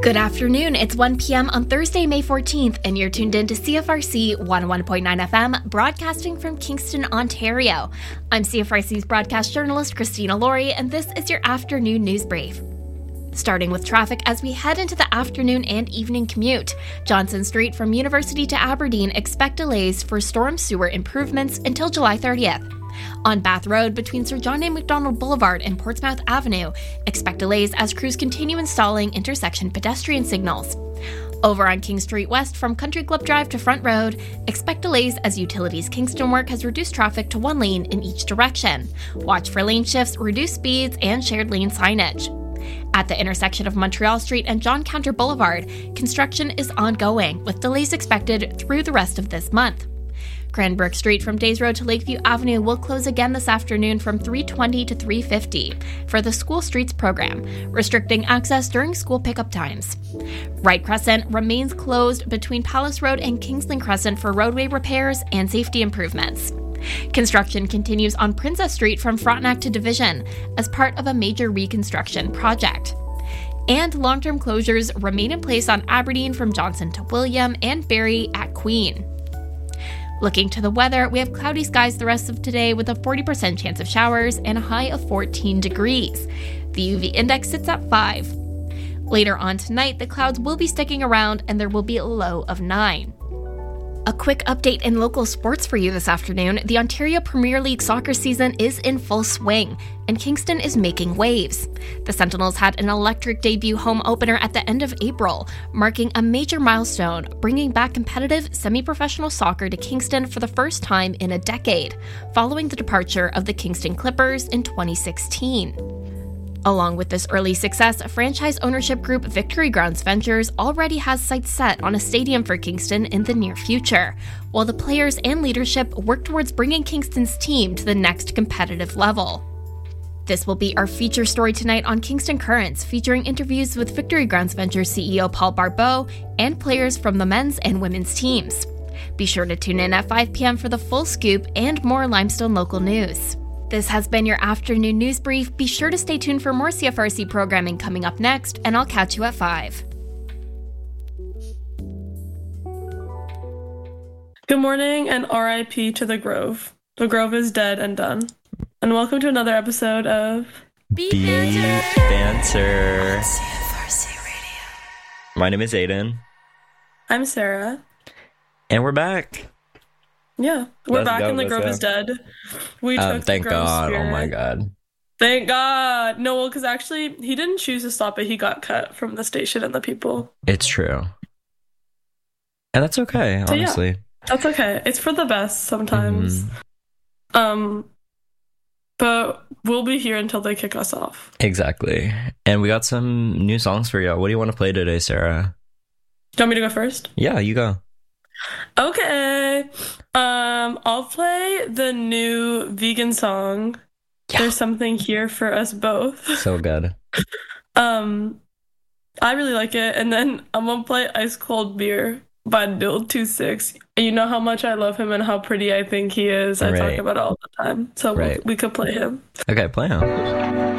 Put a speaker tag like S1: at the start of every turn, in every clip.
S1: Good afternoon. It's 1 p.m. on Thursday, May 14th, and you're tuned in to CFRC 101.9 FM, broadcasting from Kingston, Ontario. I'm CFRC's broadcast journalist, Christina Laurie, and this is your afternoon news brief. Starting with traffic as we head into the afternoon and evening commute. Johnson Street from University to Aberdeen expect delays for storm sewer improvements until July 30th. On Bath Road between Sir John A. Macdonald Boulevard and Portsmouth Avenue, expect delays as crews continue installing intersection pedestrian signals. Over on King Street West from Country Club Drive to Front Road, expect delays as Utilities Kingston work has reduced traffic to one lane in each direction. Watch for lane shifts, reduced speeds, and shared lane signage. At the intersection of Montreal Street and John Counter Boulevard, construction is ongoing, with delays expected through the rest of this month. Cranbrook Street from Days Road to Lakeview Avenue will close again this afternoon from 3:20 to 3:50 for the School Streets program, restricting access during school pickup times. Wright Crescent remains closed between Palace Road and Kingsland Crescent for roadway repairs and safety improvements. Construction continues on Princess Street from Frontenac to Division as part of a major reconstruction project. And long-term closures remain in place on Aberdeen from Johnson to William and Barrie at Queen. Looking to the weather, we have cloudy skies the rest of today with a 40% chance of showers and a high of 14 degrees. The UV index sits at 5. Later on tonight, the clouds will be sticking around and there will be a low of 9. A quick update in local sports for you this afternoon. The Ontario Premier League soccer season is in full swing, and Kingston is making waves. The Sentinels had an electric debut home opener at the end of April, marking a major milestone, bringing back competitive semi-professional soccer to Kingston for the first time in a decade, following the departure of the Kingston Clippers in 2016. Along with this early success, franchise ownership group Victory Grounds Ventures already has sights set on a stadium for Kingston in the near future, while the players and leadership work towards bringing Kingston's team to the next competitive level. This will be our feature story tonight on Kingston Currents, featuring interviews with Victory Grounds Ventures CEO Paul Barbeau and players from the men's and women's teams. Be sure to tune in at 5 p.m. for the full scoop and more Limestone local news. This has been your afternoon news brief. Be sure to stay tuned for more CFRC programming coming up next, and I'll catch you at 5.
S2: Good morning and RIP to the Grove. The Grove is dead and done. And welcome to another episode of
S3: Beef Banter.
S1: CFRC Radio.
S3: My name is Aiden.
S2: I'm Sarah.
S3: And we're back.
S2: Yeah, we're
S3: Let's
S2: back
S3: go,
S2: and the
S3: let's
S2: Grove
S3: go.
S2: is dead. We took
S3: Thank
S2: the Grove
S3: God.
S2: spirit.
S3: Oh my God.
S2: Thank God. No, well, because actually he didn't choose to stop it. He got cut from the station and the people.
S3: It's true. And that's okay,
S2: So, yeah.
S3: honestly.
S2: That's okay. It's for the best sometimes. But we'll be here until they kick us off.
S3: Exactly. And we got some new songs for you. What do you want to play today, Sarah?
S2: Do you want me to go first?
S3: Yeah, you go.
S2: Okay. I'll play the new vegan song.
S3: Yeah.
S2: There's something here for us both.
S3: So good.
S2: I really like it. And then I'm gonna play Ice Cold Beer by Build26. You know how much I love him and how pretty I think he is. I
S3: Right.
S2: talk about it all the time. So
S3: Right.
S2: we could play him.
S3: Okay, play him.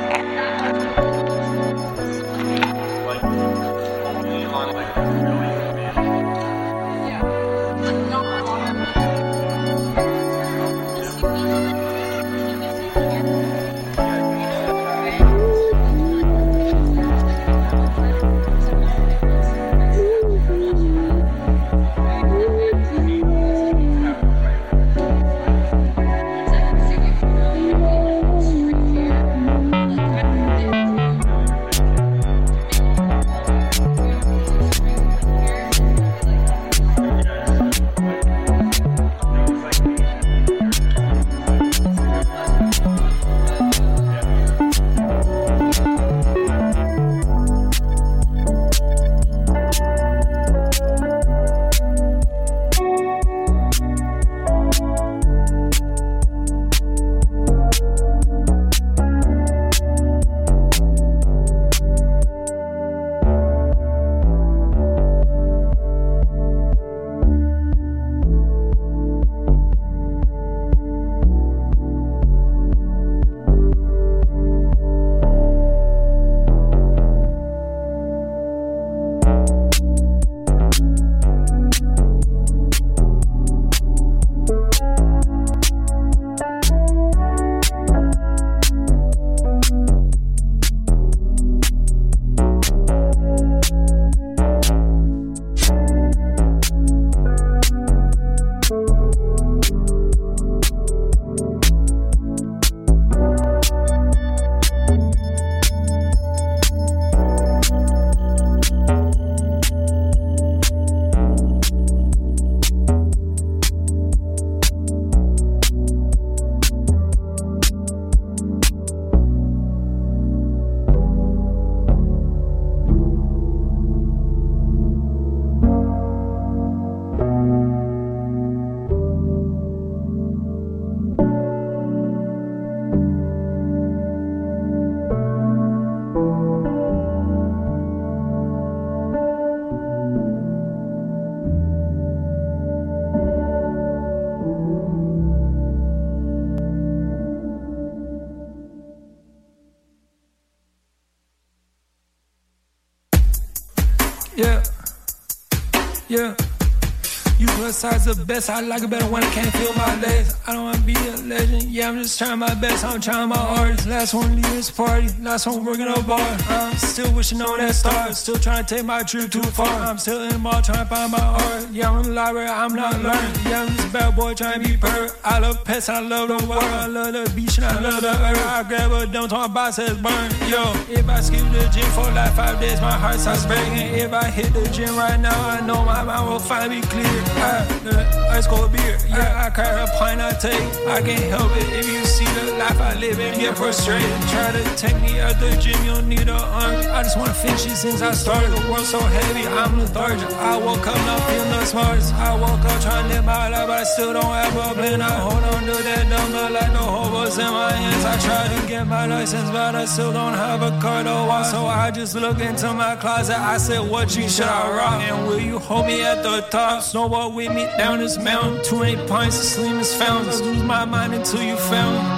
S4: Yeah. Yeah. You plus size the best, I like it better when I can't feel my legs. I don't wanna be a legend, yeah, I'm just trying my best, I'm trying my hardest. Last one leave this party, last one working a bar. I'm still wishing on that star, still trying to take my trip too far. I'm still in the mall trying to find my art. Yeah, I'm in the library, I'm not learning. Yeah, I'm just a bad boy trying to be perfect. I love pets, I love the world, I love the beach and I love the earth. I grab a dumb to my box says burn. Yo, if I skip the gym for like 5 days, my heart starts breaking. If I hit the gym right now, I know my mind will finally be clear. Ice cold beer, yeah, I crack a pint I take. I can't help it if you see the life I live and get frustrated. Try to take me out the gym, you don't need an arm. I just wanna finish it since I started. The world's so heavy, I'm lethargic. I woke up not feeling the smartest. I woke up trying to live my life, but I still don't have a plan. I hold on to that number like the whole was in my hands. I try to get my license, but I still don't have a car to walk. So I just look into my closet. I said, what jeans should I rock? And will you hold me at the top? Snowball with me down this mountain. 2 pints of slim as fountains. Lose my mind until you found me.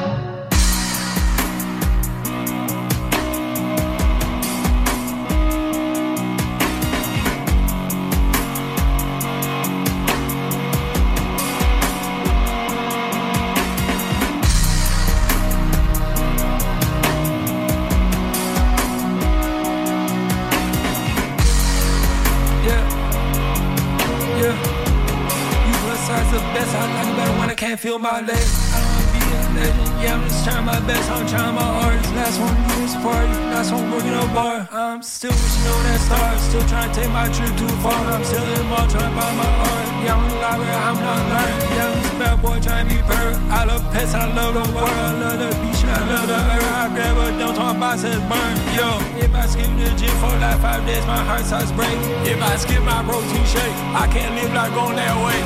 S4: Can't feel my legs, I don't wanna be a legend. Yeah, I'm just trying my best, I'm trying my hardest. Last one leave this party, last one working a bar. I'm still wishing on that star, still trying to take my trip too far. I'm still in the mall trying to find my art. Yeah, I'm in the library, I'm not learning. Yeah, I'm just a bad boy trying to be perfect. I love pets, I love the world, I love the beach and I love the earth. I grab a dumb to my box says burn. Yo, if I skip the gym for like 5 days, my heart starts breaking. If I skip my protein shake, I can't live like going that way.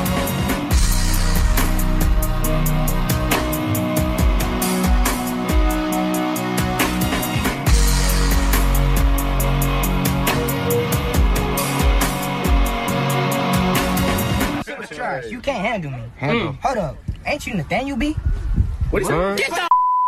S5: You can't handle me. Hold up. Ain't you Nathaniel B?
S6: What is it?
S5: Get the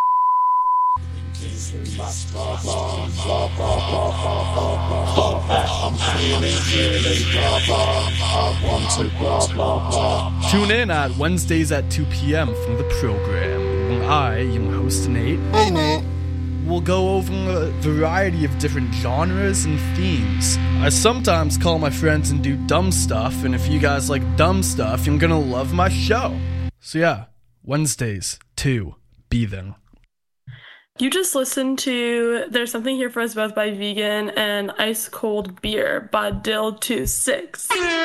S6: Tune in at Wednesdays at 2 p.m. from the program when I, your host Nate, will go over a variety of different genres and themes. I sometimes call my friends and do dumb stuff, and if you guys like dumb stuff, you're gonna love my show. So yeah, Wednesdays, 2, be there.
S2: You just listened to There's Something Here for Us Both by Vegan and Ice Cold Beer by Dill26.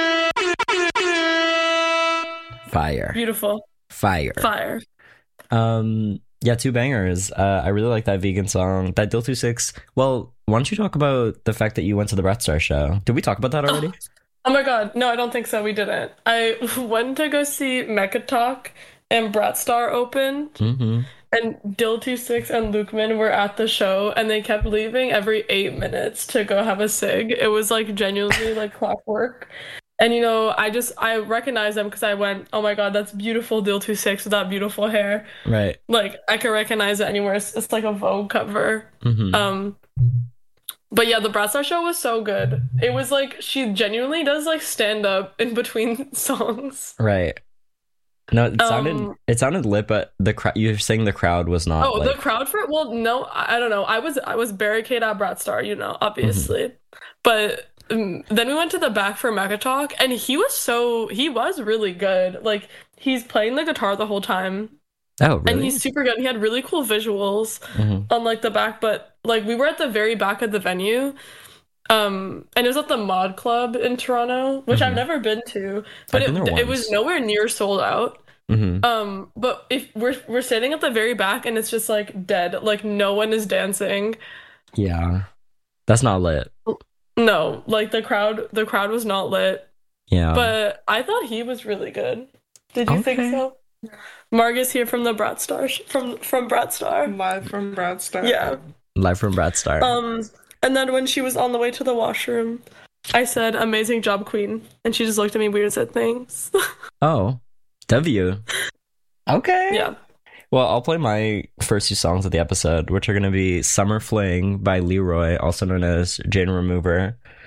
S3: Fire.
S2: Beautiful.
S3: Fire. Yeah, 2 bangers. I really like that Vegan song. That Dill26. Well, why don't you talk about the fact that you went to the Brat Star show? Did we talk about that already?
S2: Oh my god, no, I don't think so. We didn't. I went to go see Mecha Talk and Brat Star opened.
S3: Mm-hmm.
S2: And Dill26 and Lukeman were at the show, and they kept leaving every 8 minutes to go have a cig. It was like genuinely like clockwork. And you know, I recognized them because I went, oh my god, that's beautiful Dill26 with that beautiful hair.
S3: Right.
S2: Like I could recognize it anywhere. It's like a Vogue cover.
S3: Mm-hmm.
S2: But yeah, the Brat Star show was so good. It was like she genuinely does like stand up in between songs.
S3: Right. No, it sounded lit, but you're saying the crowd was not.
S2: Oh, the crowd for it? Well, no, I don't know. I was barricade at Brat Star, you know, obviously. Mm-hmm. But then we went to the back for Mecha Talk, and he was really good. Like he's playing the guitar the whole time.
S3: Oh, really?
S2: And he's super good. He had really cool visuals on like the back, but like we were at the very back of the venue. And it was at the Mod Club in Toronto, which I've never been to, but it was nowhere near sold out.
S3: Mm-hmm.
S2: But if we're standing at the very back and it's just like dead, like no one is dancing.
S3: Yeah, that's not lit.
S2: No, like the crowd was not lit.
S3: Yeah,
S2: but I thought he was really good. Did you think so? Margus here from the Brat Star from Brat Star.
S7: Live from Brat Star.
S2: Yeah,
S3: live from Brat Star.
S2: And then when she was on the way to the washroom, I said, "Amazing job, queen." And she just looked at me weird and said, "Thanks."
S3: Oh, W. Okay.
S2: Yeah.
S3: Well, I'll play my first 2 songs of the episode, which are going to be Summer Fling by Leroy, also known as Jane Remover.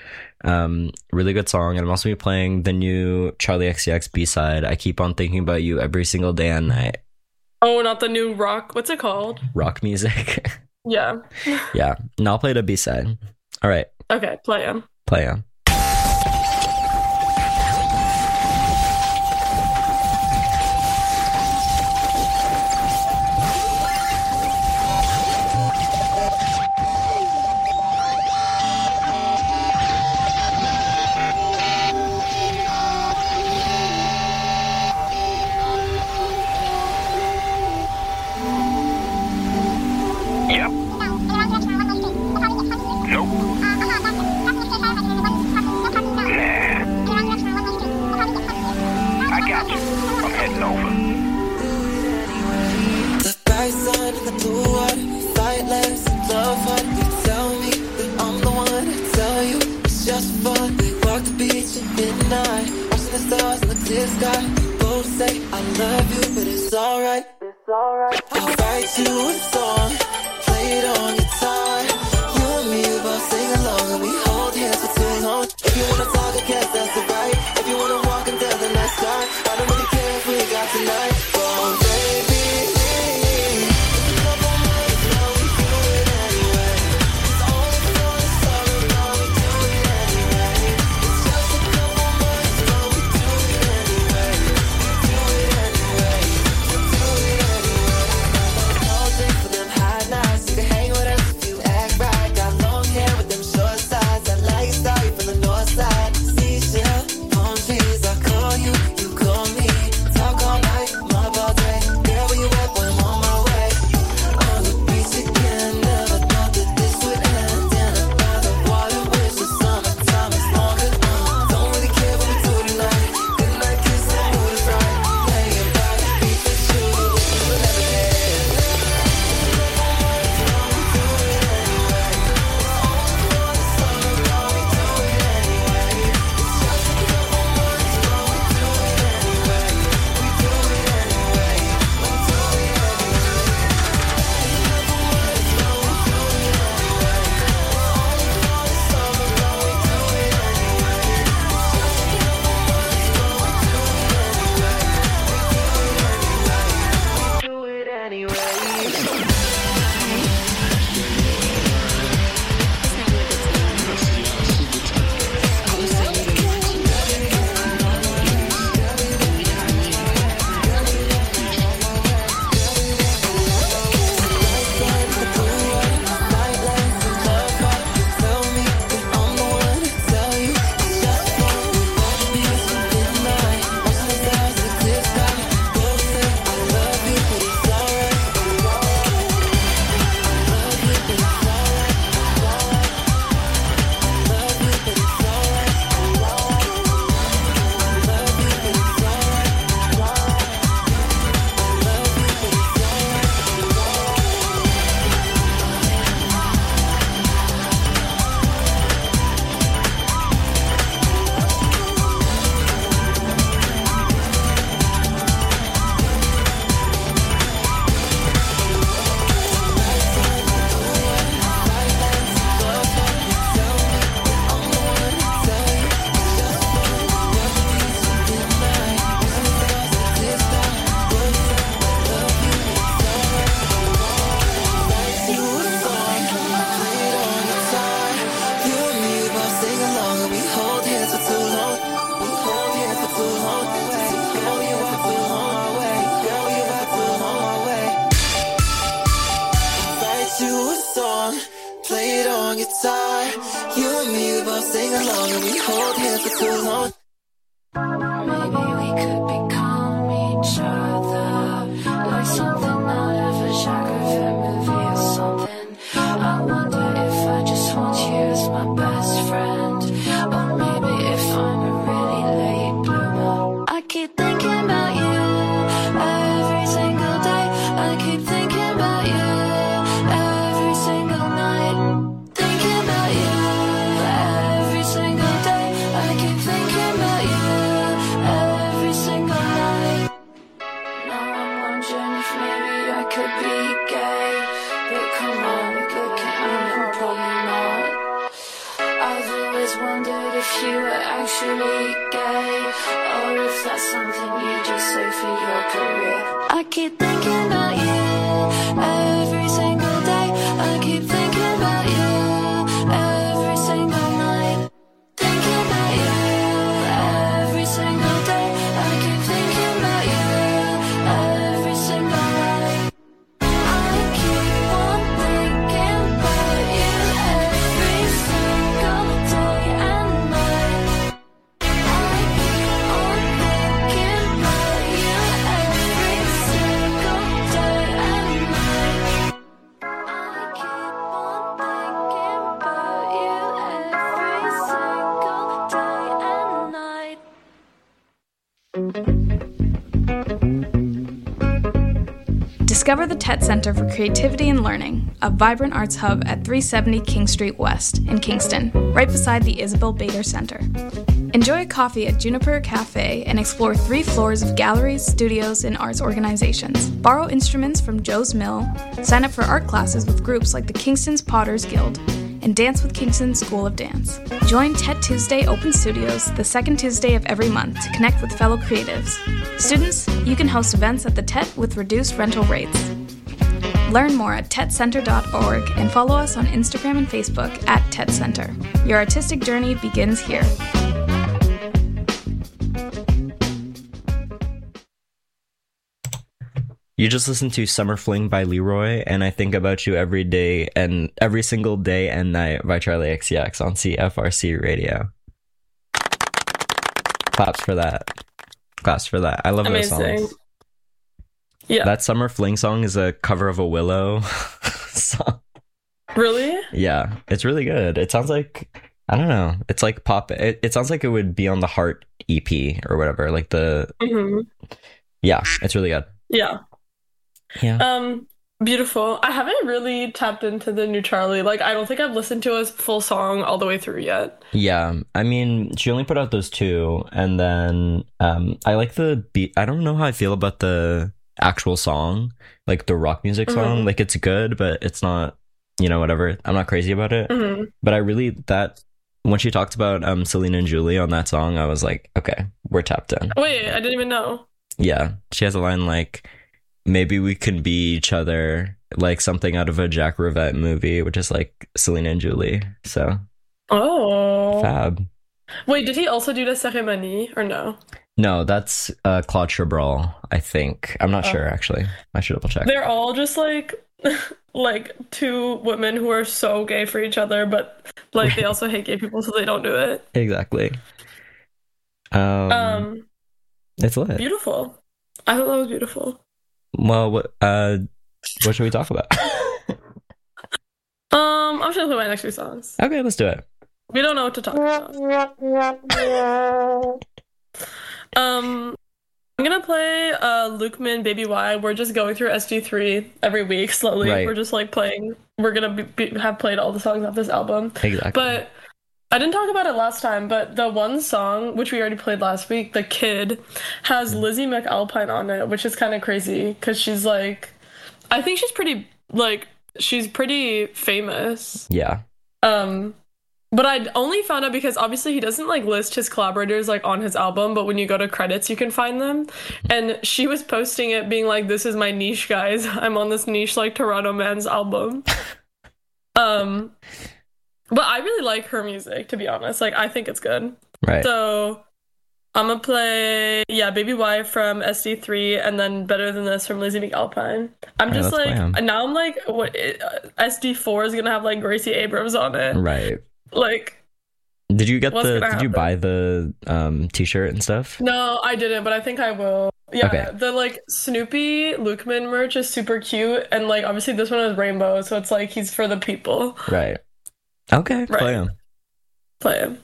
S3: Really good song. And I'm also be playing the new Charlie XCX B-side, I Keep On Thinking About You Every Single Day and Night.
S2: Oh, not the new rock. What's it called?
S3: Rock music.
S2: Yeah.
S3: Yeah. And I'll play the B-side. All right.
S2: Okay, play him.
S3: Play on.
S7: Yep. Nope. Nah. I got you. I'm heading over.
S8: The bright side of the blue water, we fight less and love harder. You tell me that I'm the one to tell you it's just fun. We walk the beach at midnight, watching the stars in the clear sky. We both say I love you, but it's alright. I'll write you a song, play it on guitar. You and me, we both sing along and we hold hands for too long. If you wanna talk, I guess that's alright. If you wanna walk until the night start, I don't really care if we got tonight. Oh, baby.
S9: Thinking about you every single day. I keep thinking always wondered if you were actually gay, or if that's something you just say for your career. I keep thinking about you every single day. I keep thinking about you every single night. Thinking about you every single day. I keep thinking about you every single night. I keep on thinking about you every single day and night. I keep on thinking about you every single day and night. I keep on thinking about you every single day and night.
S10: Discover the TET Center for Creativity and Learning, a vibrant arts hub at 370 King Street West in Kingston, right beside the Isabel Bader Center. Enjoy a coffee at Juniper Cafe and explore 3 floors of galleries, studios, and arts organizations. Borrow instruments from Joe's Mill, sign up for art classes with groups like the Kingston's Potters Guild, and dance with Kingston School of Dance. Join TET Tuesday Open Studios the second Tuesday of every month to connect with fellow creatives. Students, you can host events at the TET with reduced rental rates. Learn more at tetcenter.org and follow us on Instagram and Facebook at TET Center. Your artistic journey begins here.
S3: You just listened to Summer Fling by Leroy, and I Think About You Every Day and Every Single Day and Night by Charlie XCX on CFRC Radio. Claps for that. Claps for that. I love those songs.
S2: Yeah.
S3: That Summer Fling song is a cover of a Willow song.
S2: Really?
S3: Yeah, it's really good. It sounds like, I don't know, it's like pop. It sounds like it would be on the Heart EP or whatever. Like the, yeah, it's really good.
S2: Yeah.
S3: Yeah.
S2: Beautiful. I haven't really tapped into the new Charlie. Like, I don't think I've listened to a full song all the way through yet.
S3: Yeah. I mean, she only put out those 2, and then I like the beat. I don't know how I feel about the actual song, like the rock music song. Like, it's good, but it's not, whatever. I'm not crazy about it. But I really, when she talked about Selena and Julie on that song, I was like, okay, we're tapped in.
S2: Wait, I didn't even know.
S3: Yeah. She has a line like, maybe we can be each other, like something out of a Jack Rivette movie, which is like Selena and Julie. So, fab.
S2: Wait, did he also do the Cérémonie or no?
S3: No, that's Claude Chabrol, I think. I'm not sure, actually. I should double check.
S2: They're all just like 2 women who are so gay for each other, but like they also hate gay people, so they don't do it.
S3: Exactly. It's lit.
S2: Beautiful. I thought that was beautiful.
S3: Well, what should we talk about?
S2: I'm just gonna play my next few songs.
S3: Okay, let's do it.
S2: We don't know what to talk about. I'm gonna play Lukeman Baby Y. We're just going through SD3 every week slowly.
S3: Right.
S2: We're just like playing. We're gonna have played all the songs off this album.
S3: Exactly.
S2: But I didn't talk about it last time, but the one song, which we already played last week, The Kid, has Lizzie McAlpine on it, which is kind of crazy, because she's like, I think she's pretty famous.
S3: Yeah.
S2: But I only found out because obviously he doesn't like list his collaborators like on his album, but when you go to credits, you can find them. And she was posting it being like, this is my niche, guys. I'm on this niche like Toronto Man's album. But I really like her music, to be honest. Like, I think it's good.
S3: Right.
S2: So I'm gonna play, Baby Y from SD3, and then Better Than This from Lizzie McAlpine. I'm just like, now I'm like, what? SD4 is gonna have like Gracie Abrams on it.
S3: Right.
S2: Like,
S3: did you buy the t-shirt and stuff?
S2: No, I didn't, but I think I will. Yeah,
S3: okay.
S2: The like Snoopy Lukeman merch is super cute, and like obviously this one is rainbow, so it's like he's for the people.
S3: Right. Okay,
S2: right.
S3: Play him.
S2: Play him.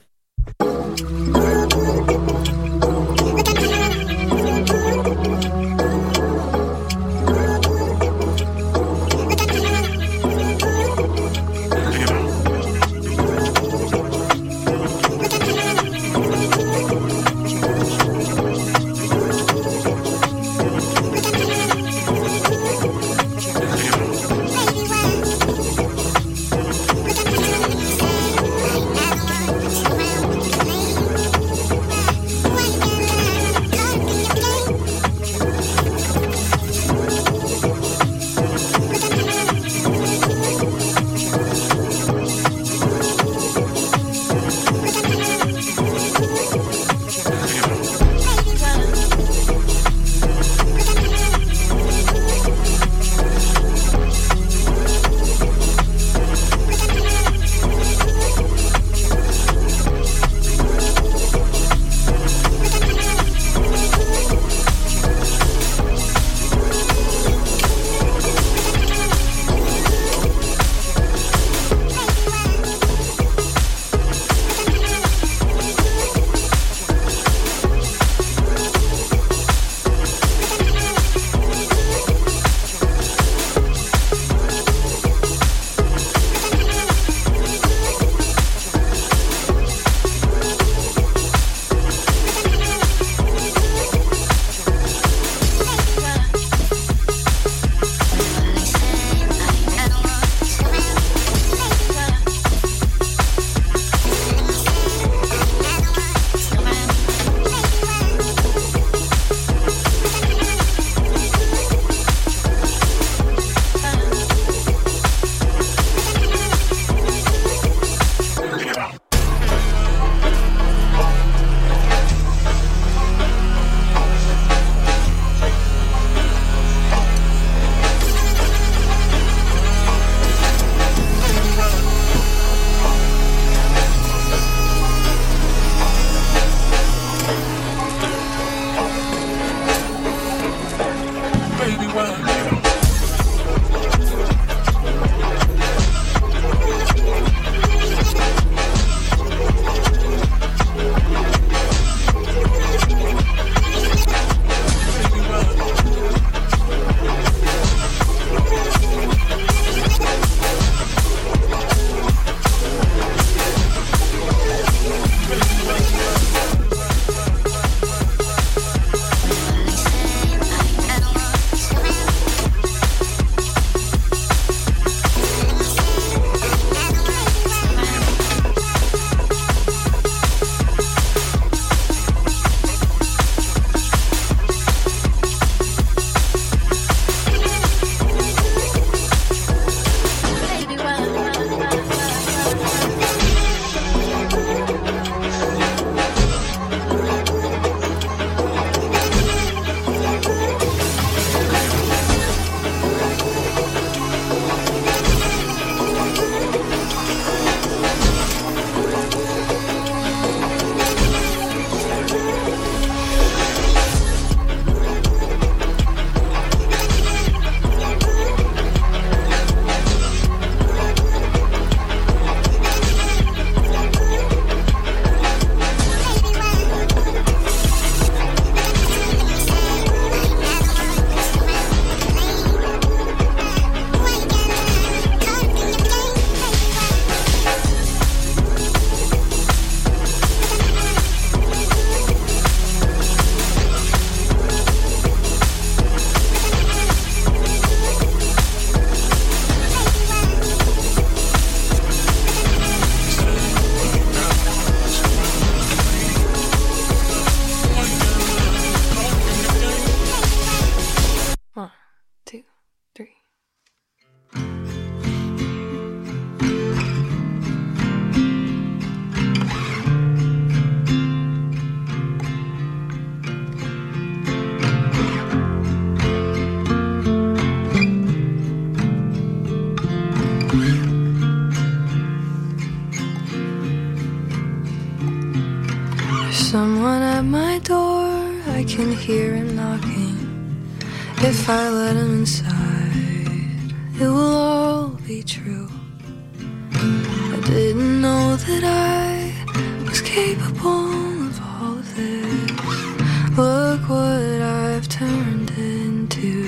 S9: Someone at my door, I can hear him knocking. If I let him inside, it will all be true. I didn't know that I was capable of all of this. Look what I've turned into.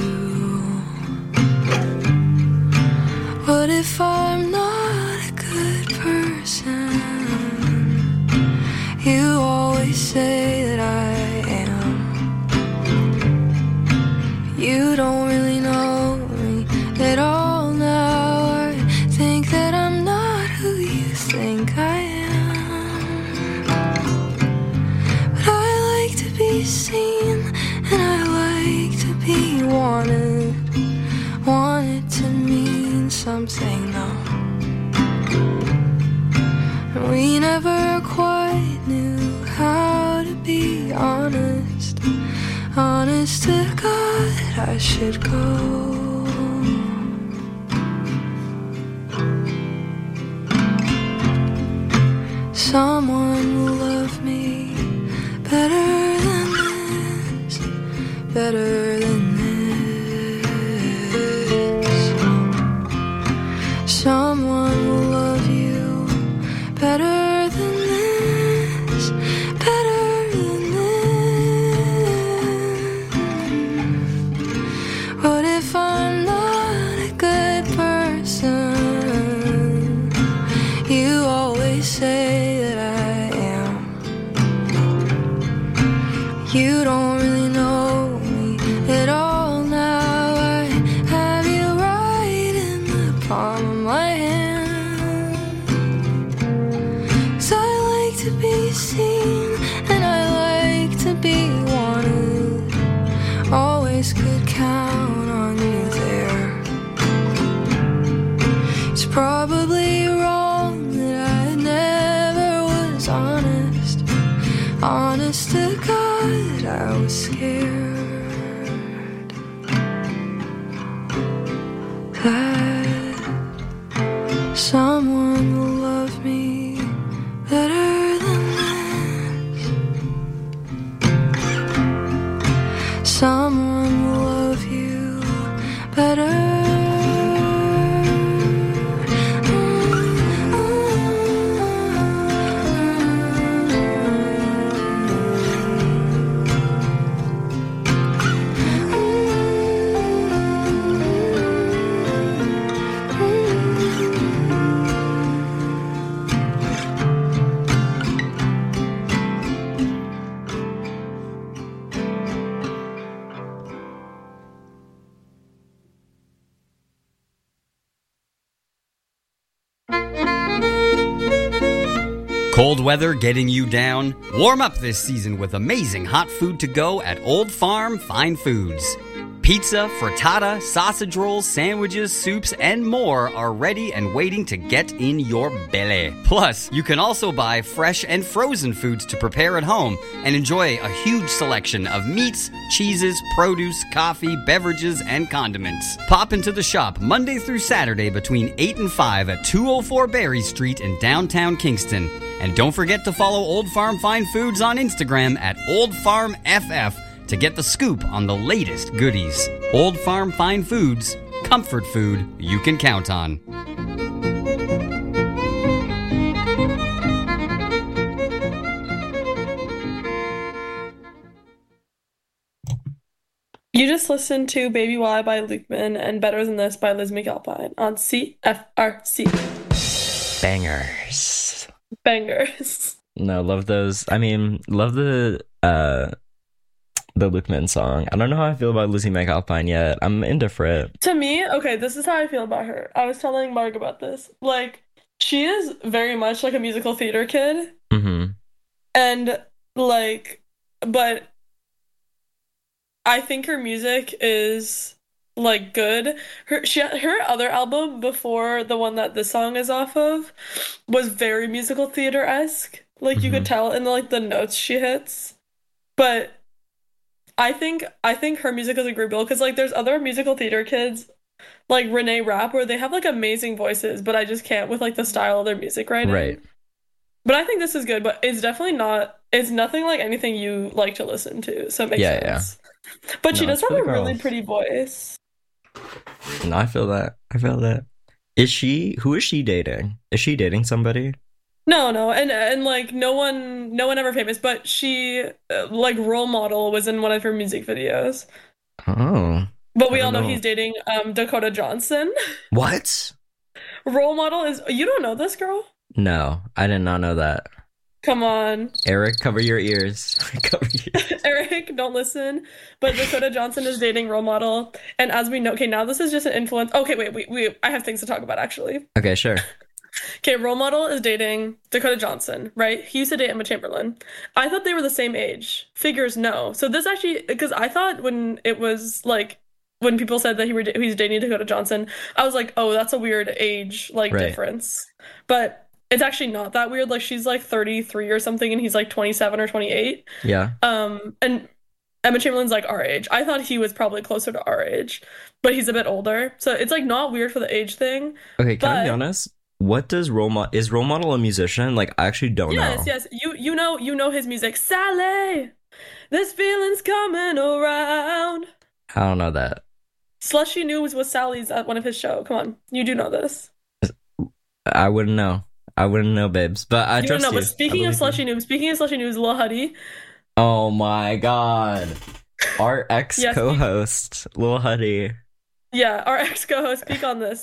S9: What if I'm not a good person? You always say that I am. You don't really know me at all now. I think that I'm not who you think I am. But I like to be seen, and I like to be wanted. Wanted to mean something, though. And we never quite knew how to be honest. Honest to God, I should go. Someone will love me better than this, better than this. Someone will love you better than this, better than this. What if I'm not a good person? You always say that I am. You don't really know me at all now. I have you right in the palm of my hand. 'Cause I like to be seen, and I like to be wanted. Always could count on you there. It's probably wrong that I never was honest. Honest to God, I was scared that someone will love me better than this. Someone will love you better.
S11: Cold weather getting you down? Warm up this season with amazing hot food to go at Old Farm Fine Foods. Pizza, frittata, sausage rolls, sandwiches, soups, and more are ready and waiting to get in your belly. Plus, you can also buy fresh and frozen foods to prepare at home and enjoy a huge selection of meats, cheeses, produce, coffee, beverages, and condiments. Pop into the shop Monday through Saturday between 8 and 5 at 204 Berry Street in downtown Kingston. And don't forget to follow Old Farm Fine Foods on Instagram at Old Farm FF to get the scoop on the latest goodies. Old Farm Fine Foods, comfort food you can count on.
S2: You just listened to Baby Y by Lukeman and Better Than This by Liz McAlpine on CFRC.
S3: Bangers.
S2: Bangers.
S3: No, love those. I mean, love the Lukeman song. I don't know how I feel about Lizzie McAlpine yet. I'm indifferent.
S2: To me, okay, this is how I feel about her. I was telling Marg about this. Like, she is very much like a musical theater kid.
S3: Mm-hmm.
S2: And, like, but I think her music is, like, good. Her other album before the one that this song is off of was very musical theater-esque. Like, you could tell in, like, the notes she hits. But I think her music is agreeable because, like, there's other musical theater kids like Renee Rapp where they have like amazing voices, but I just can't with like the style of their music writing.
S3: Right.
S2: But I think this is good, but it's definitely not, it's nothing like anything you like to listen to, so it makes sense. But she does have a really pretty voice.
S3: No, I feel that. Who is she dating? Is she dating somebody?
S2: No, and like no one ever famous, but she like Role Model was in one of her music videos.
S3: Oh.
S2: But we all know he's dating Dakota Johnson.
S3: What?
S2: Role Model is, you don't know this girl?
S3: No, I did not know that.
S2: Come on.
S3: Eric, cover your ears.
S2: Eric, don't listen. But Dakota Johnson is dating Role Model. And as we know, okay, now this is just an influence. Okay, wait, I have things to talk about actually.
S3: Okay, sure.
S2: Okay, Role Model is dating Dakota Johnson, right? He used to date Emma Chamberlain. I thought they were the same age. Figures no. So this actually, because I thought when it was like, when people said that he's dating Dakota Johnson, I was like, oh, that's a weird age difference. But it's actually not that weird. Like she's like 33 or something, and he's like 27 or 28.
S3: Yeah.
S2: And Emma Chamberlain's like our age. I thought he was probably closer to our age, but he's a bit older. So it's like not weird for the age thing.
S3: Okay, can I be honest? What does is Role Model a musician? Like I actually don't know.
S2: Yes. You know his music. Sally, this feeling's coming around.
S3: I don't know that.
S2: Slushy News was Sally's at one of his shows. Come on, you do know this.
S3: I wouldn't know. Babes. But I trust you.
S2: But speaking of Slushy News, Lil Huddy.
S3: Oh my god. Our ex-co-host, Lil Huddy.
S2: Yeah, our ex-co-host. Speak on this.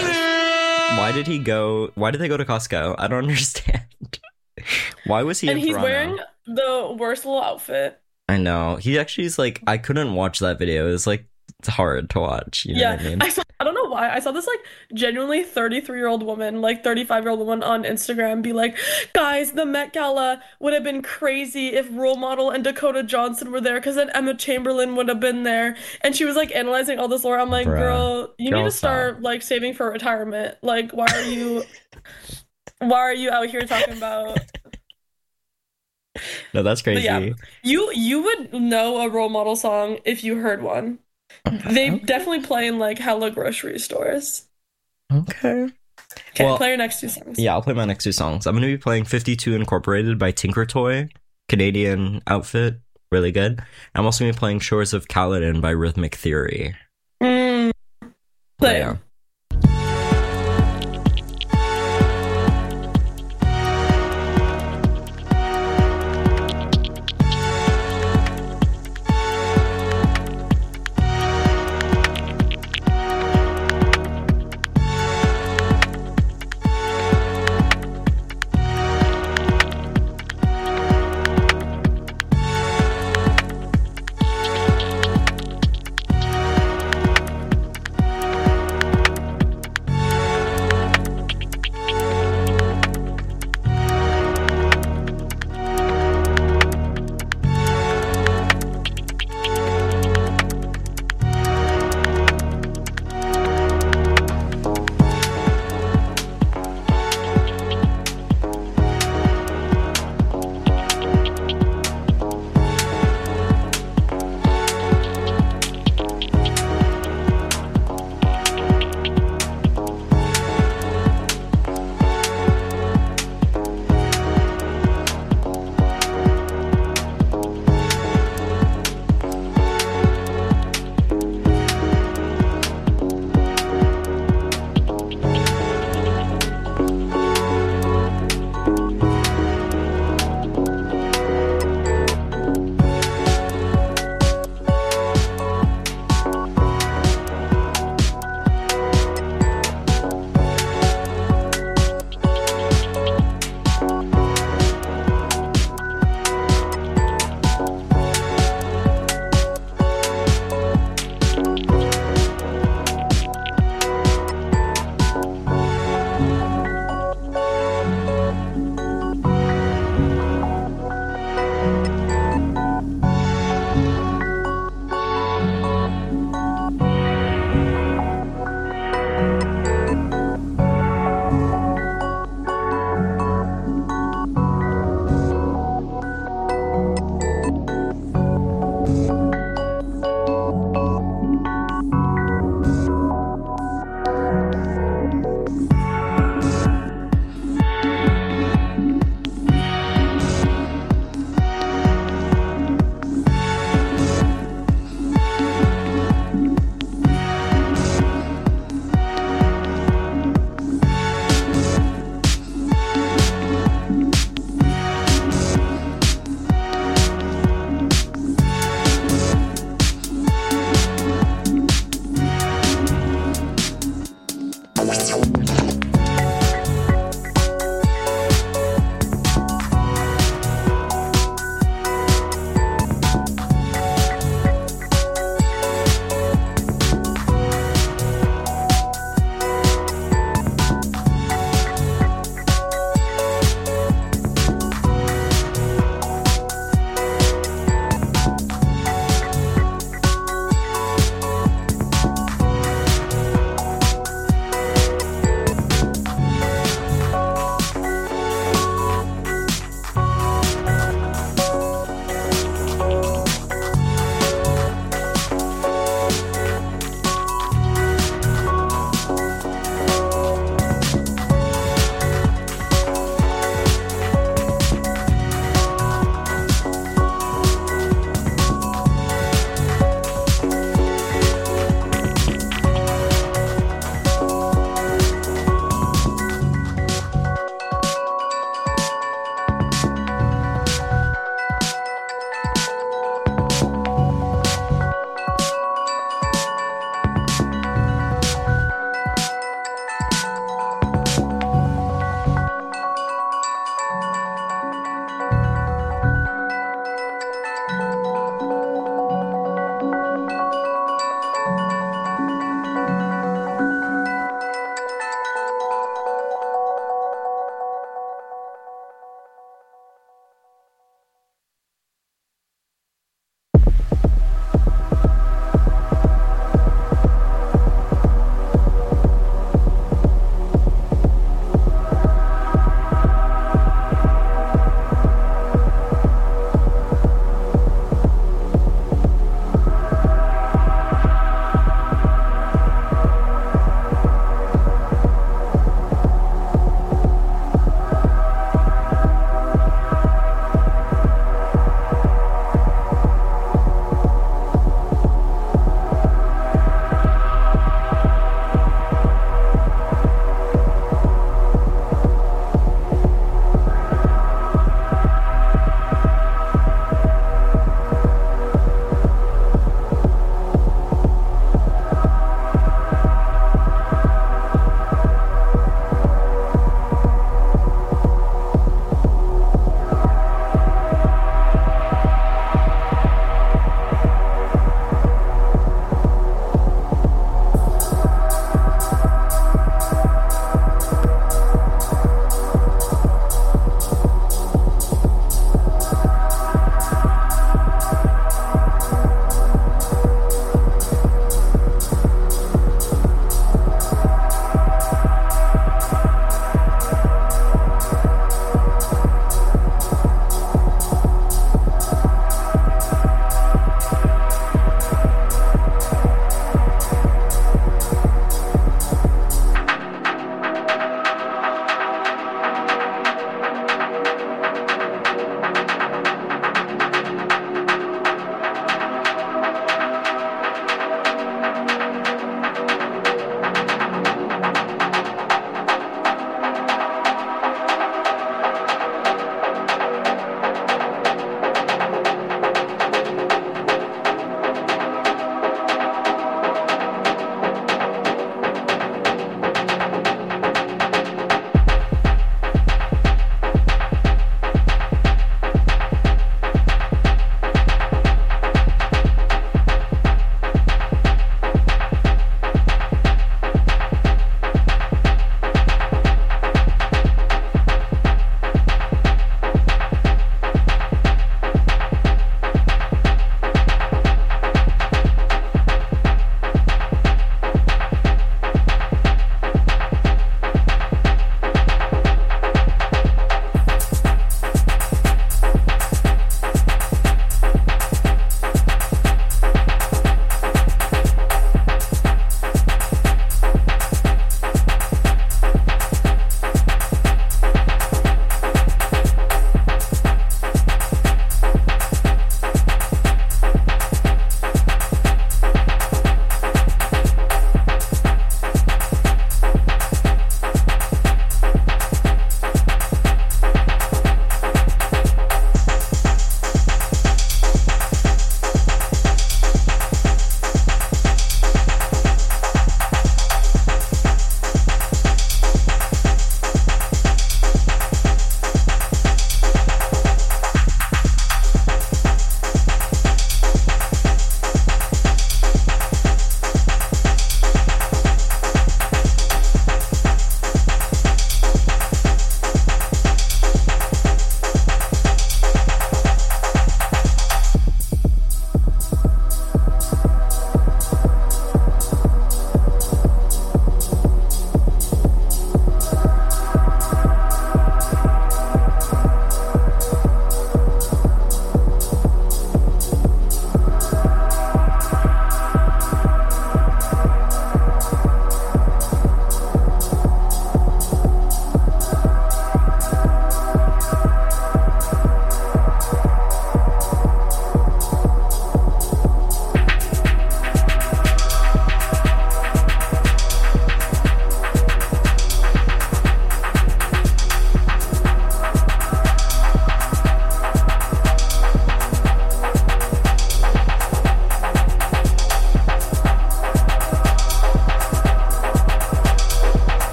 S3: Why did they go to Costco? I don't understand. Why was he in Toronto? And he's wearing
S2: the worst little outfit.
S3: I know. He actually is like, I couldn't watch that video. It was like, it's hard to watch. You know what I mean?
S2: I don't know why. I saw this like genuinely 33-year-old woman, like 35-year-old woman on Instagram be like, guys, the Met Gala would have been crazy if Role Model and Dakota Johnson were there, because then Emma Chamberlain would have been there. And she was like analyzing all this lore. I'm like, girl, you need to start like saving for retirement. Like, why are you out here talking about...
S3: No, that's crazy.
S2: Yeah, you would know a Role Model song if you heard one. They definitely play in like hella grocery stores.
S3: Okay,
S2: well, play your next two songs.
S3: Yeah, I'll play my next two songs. I'm going to be playing 52 Incorporated by Tinker Toy. Canadian outfit. Really good. I'm also going to be playing Shores of Caledon by Rhythmic Theory.
S2: Play.
S3: Yeah.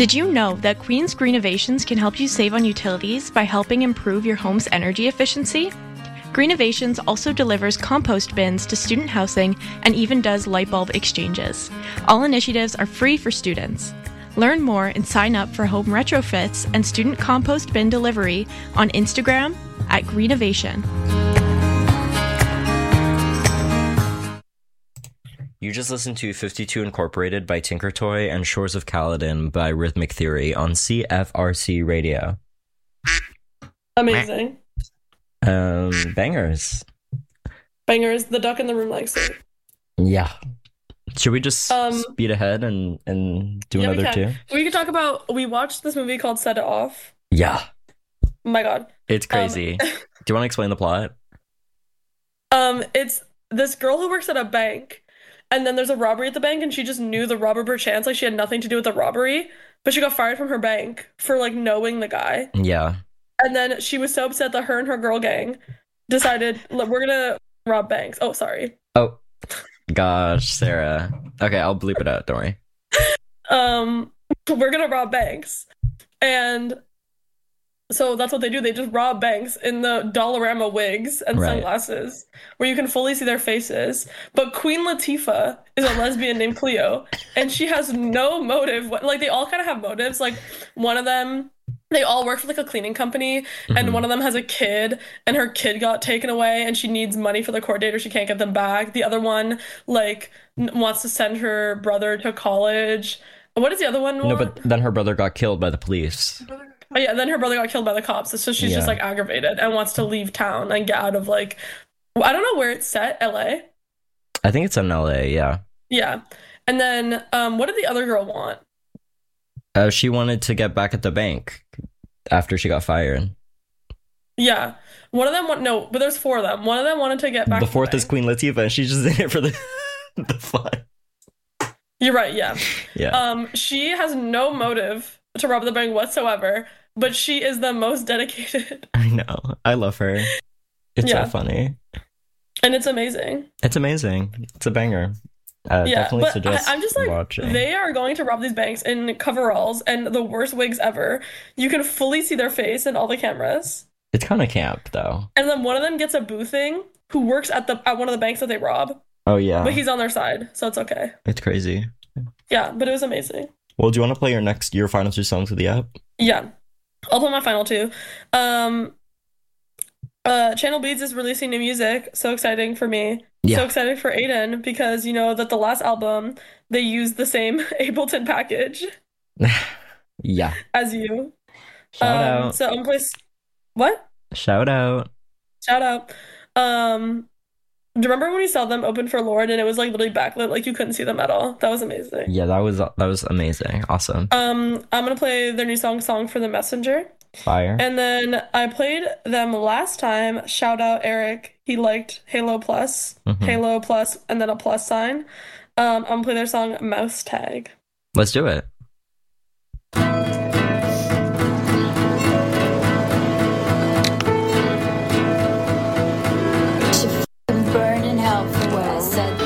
S12: Did you know that Queen's Greenovations can help you save on utilities by helping improve your home's energy efficiency? Greenovations also delivers compost bins to student housing and even does light bulb exchanges. All initiatives are free for students. Learn more and sign up for home retrofits and student compost bin delivery on Instagram at Greenovation.
S3: You just listened to 52 Incorporated by Tinker Toy and Shores of Kaladin by Rhythmic Theory on CFRC Radio.
S2: Amazing.
S3: Bangers.
S2: Bangers. The duck in the room likes it.
S3: Yeah. Should we just speed ahead and do another two?
S2: We could talk about, we watched this movie called Set It Off.
S3: Yeah.
S2: Oh my god.
S3: It's crazy. Do you want to explain the plot?
S2: It's this girl who works at a bank. And then there's a robbery at the bank, and she just knew the robber perchance, like she had nothing to do with the robbery, but she got fired from her bank for like knowing the guy.
S3: Yeah.
S2: And then she was so upset that her and her girl gang decided, we're gonna rob banks. Oh, sorry.
S3: Oh, gosh, Sarah. Okay, I'll bleep it out. Don't worry.
S2: We're gonna rob banks, and so that's what they do. They just rob banks in the Dollarama wigs and sunglasses, where you can fully see their faces. But Queen Latifah is a lesbian named Cleo, and she has no motive. Like, they all kind of have motives. Like, one of them, they all work for like a cleaning company, and one of them has a kid, and her kid got taken away, and she needs money for the court date or she can't get them back. The other one, like, wants to send her brother to college. What does the other one want?
S3: No, but then her brother got killed by the police.
S2: Oh, yeah, then her brother got killed by the cops, so she's just like aggravated and wants to leave town and get out of, like, I don't know where it's set. LA?
S3: I think it's in LA, yeah.
S2: Yeah. And then what did the other girl want?
S3: She wanted to get back at the bank after she got fired.
S2: Yeah. One of them but there's four of them. One of them wanted to get back.
S3: The fourth is Queen Latifah, and she's just in it for the fun.
S2: You're right, yeah.
S3: Yeah.
S2: She has no motive to rob the bank whatsoever, but she is the most dedicated.
S3: I know. I love her. It's so funny.
S2: And it's amazing.
S3: It's amazing. It's a banger. Definitely suggest
S2: I'm just like,
S3: watching.
S2: They are going to rob these banks in coveralls and the worst wigs ever. You can fully see their face in all the cameras.
S3: It's kind of camp, though.
S2: And then one of them gets a boothing who works at one of the banks that they rob.
S3: Oh, yeah.
S2: But he's on their side, so it's okay.
S3: It's crazy.
S2: Yeah, but it was amazing.
S3: Well, do you want to play your final two songs of the app?
S2: Yeah. I'll play my final two. Channel Beats is releasing new music. So exciting for me.
S3: Yeah.
S2: So excited for Aiden, because you know that the last album, they used the same Ableton package.
S3: Yeah.
S2: As you.
S3: Shout out.
S2: So I'm gonna play... What?
S3: Shout out.
S2: Shout out. Do you remember when we saw them open for Lorde and it was like literally backlit, like you couldn't see them at all? That was amazing.
S3: Yeah, that was amazing. Awesome.
S2: I'm gonna play their new Song for the Messenger.
S3: Fire.
S2: And then I played them last time. Shout out Eric. He liked Halo Plus. Halo Plus and then a plus sign. I'm gonna play their song Mouse Tag.
S3: Let's do it.
S9: Burn in hell for what I said.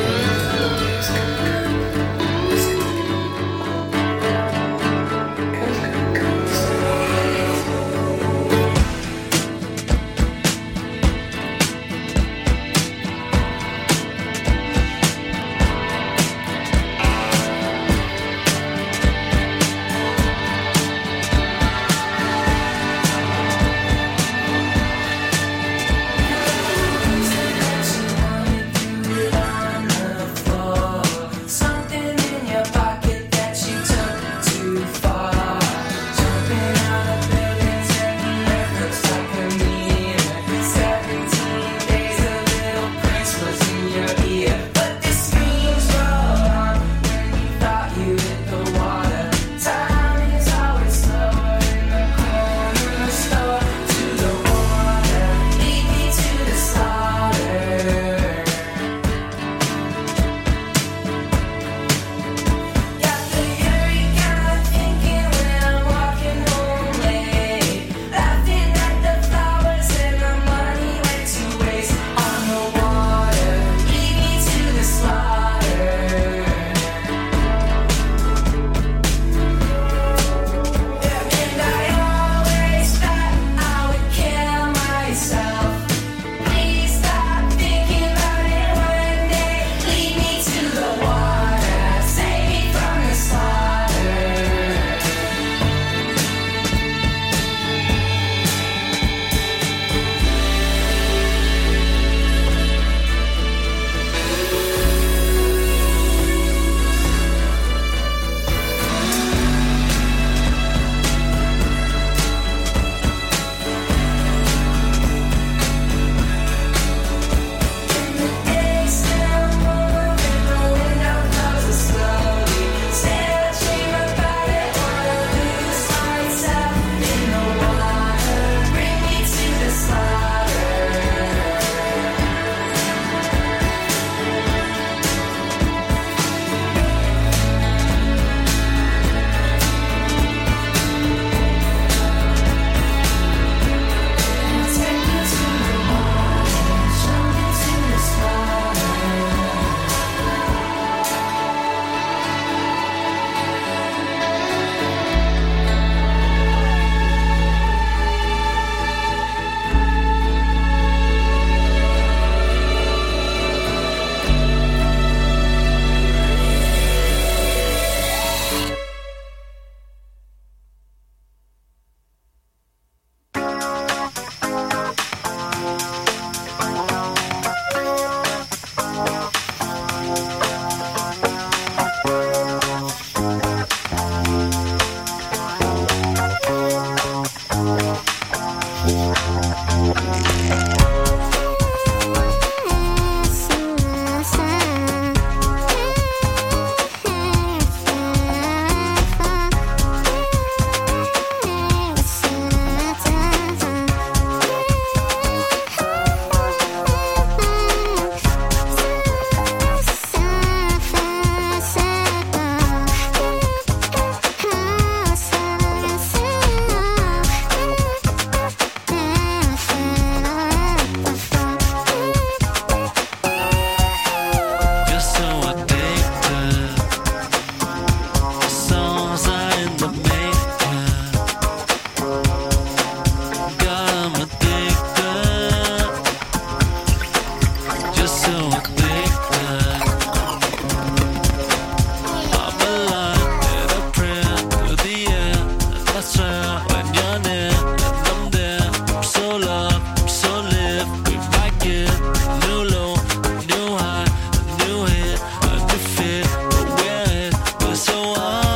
S13: when you're near, and I'm there. I'm so loved, I'm so live. We might get a new low, a new high, a new hit, a new fit, but we're so on.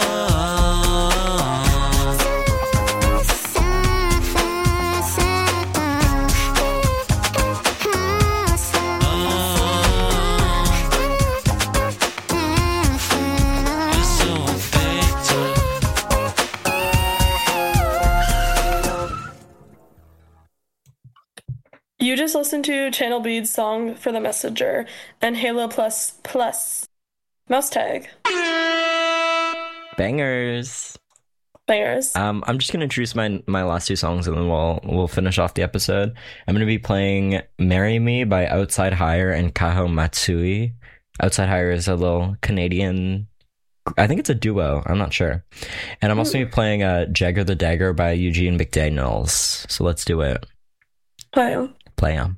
S2: You just listened to Channel Bead's song For the Messenger and Halo Plus Mouse Tag.
S3: Bangers.
S2: Bangers.
S3: I'm just gonna introduce my last two songs and then we'll finish off the episode. I'm gonna be playing "Marry Me" by Outside Higher and Kaho Matsui. Outside Higher is a little Canadian, I think it's a duo, I'm not sure. And I'm also gonna be playing "Jagger the Dagger" by Eugene McDaniels. So let's do it.
S2: Play 'em.
S3: Play 'em.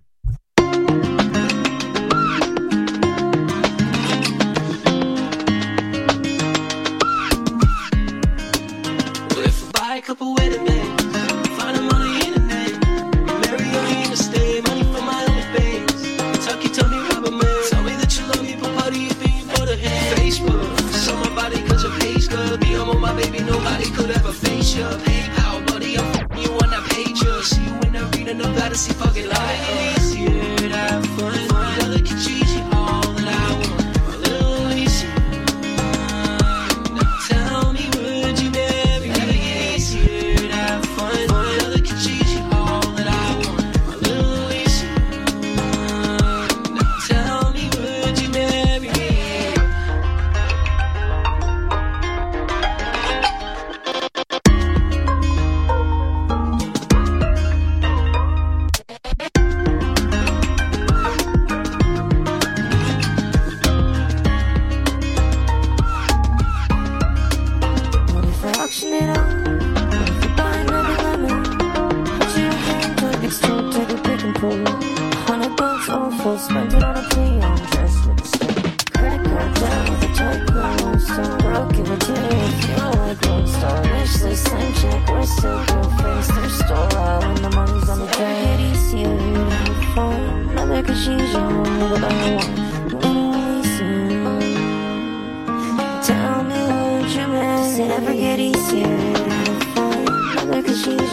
S13: Buy a couple wedding rings, find them on the internet. Marry only in the state, money for my OnlyFans. Kentucky Tony Robertman, tell me that you love me, but party if you put a hand. Facebook, saw my body cause your page good. Be home with my baby, nobody could ever face you. PayPal, buddy, I'm f***ing you on that page. See you in the arena, no fantasy fucking life. Easier to have fun, another can cheat you all that I want. A little easier. Now tell me, would you marry me?
S9: Spent it on a pre-owned dress with a stick. Credit card down with a tight clone. So broke, give it to me if you like Lone Star. Initially slim check, we're still girlfriends. They're store out when the money's on the day. It easier to have fun. Another cause she's young, but I want little soon. Tell me, would you marry? Does it ever get easier to have fun? Another cause she's